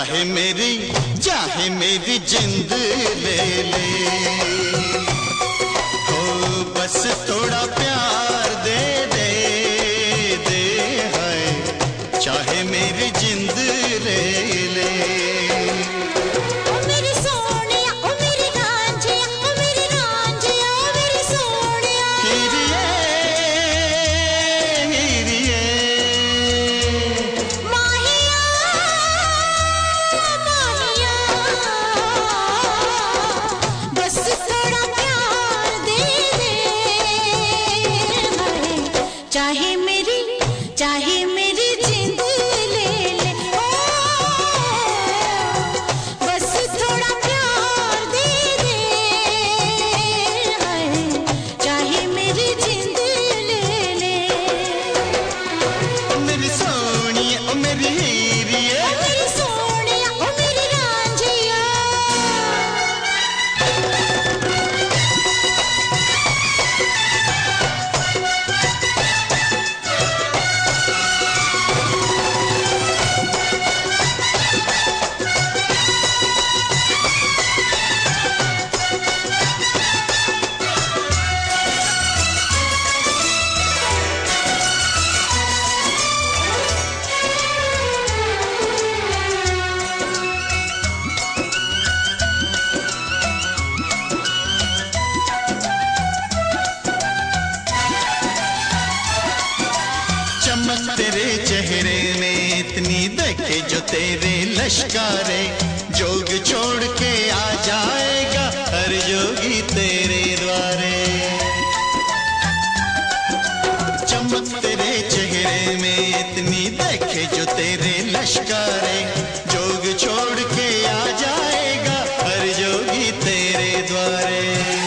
चाहे मेरी जिंद ले ले, हो बस थोड़ा प्यार दे दे दे, है चाहे मेरी जिंद ले ले। चाहे मेरी जिंद ले ले, बस थोड़ा प्यार दे दे, चाहे मेरी जिंद ले ले। मेरी सोनिया ओ मेरी हीरिए, मेरी सोनिया ओ मेरी रांझिया, चमक तेरे चेहरे में इतनी देखे जो तेरे लश्कारे, जोग छोड़ के आ जाएगा हर जोगी तेरे द्वारे। चमक तेरे चेहरे में इतनी देखे जो तेरे लश्कारे, जोग छोड़ के आ जाएगा हर जोगी तेरे द्वारे।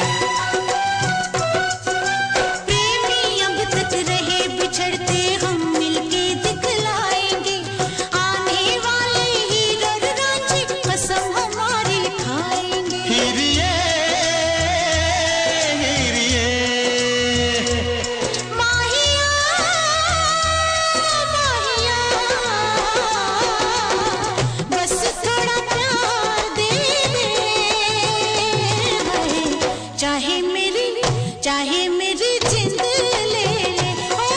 चाहे मेरी जिंद ले ले,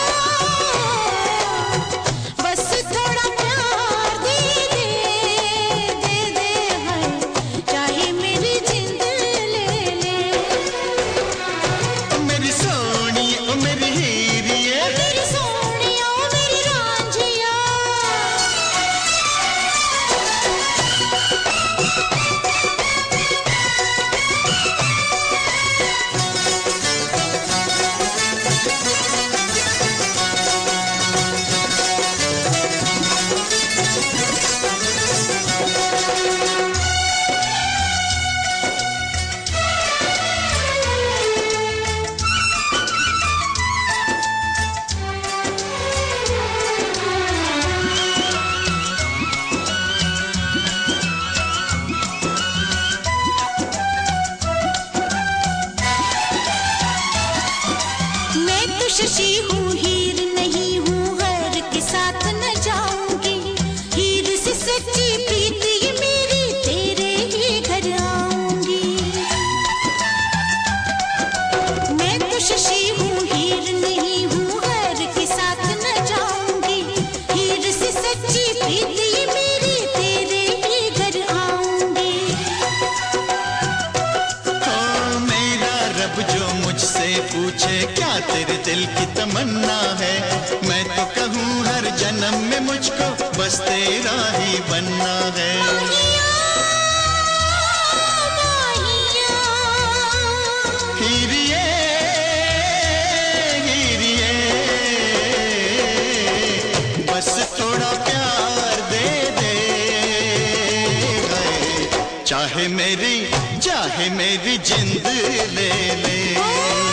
बस थोड़ा प्यार दे दे दे दे, चाहे मेरी जिंद ले ले। मेरी सोनी ओ मेरी हीरिए, मेरी सोनिया ओ मेरी रांझिया, शशि हूँ हीर नहीं हूँ, हर के साथ न जाऊंगी, हीर से सच्ची प्रीति ये मेरी तेरे ही घर आऊंगी। मैं तो शशि हूँ हीर नहीं हूँ, हर के साथ न जाऊंगी, हीर से सच्ची प्रीति ये मेरी तेरे ही घर आऊंगी। ओ मेरा रब जो मुझसे पूछे क्या तेरे दिल की तमन्ना है, मैं तो कहूँ हर जन्म में मुझको बस तेरा ही बनना है। हीरिए हीरिए, बस थोड़ा प्यार दे दे, चाहे मेरी जिंद ले ले।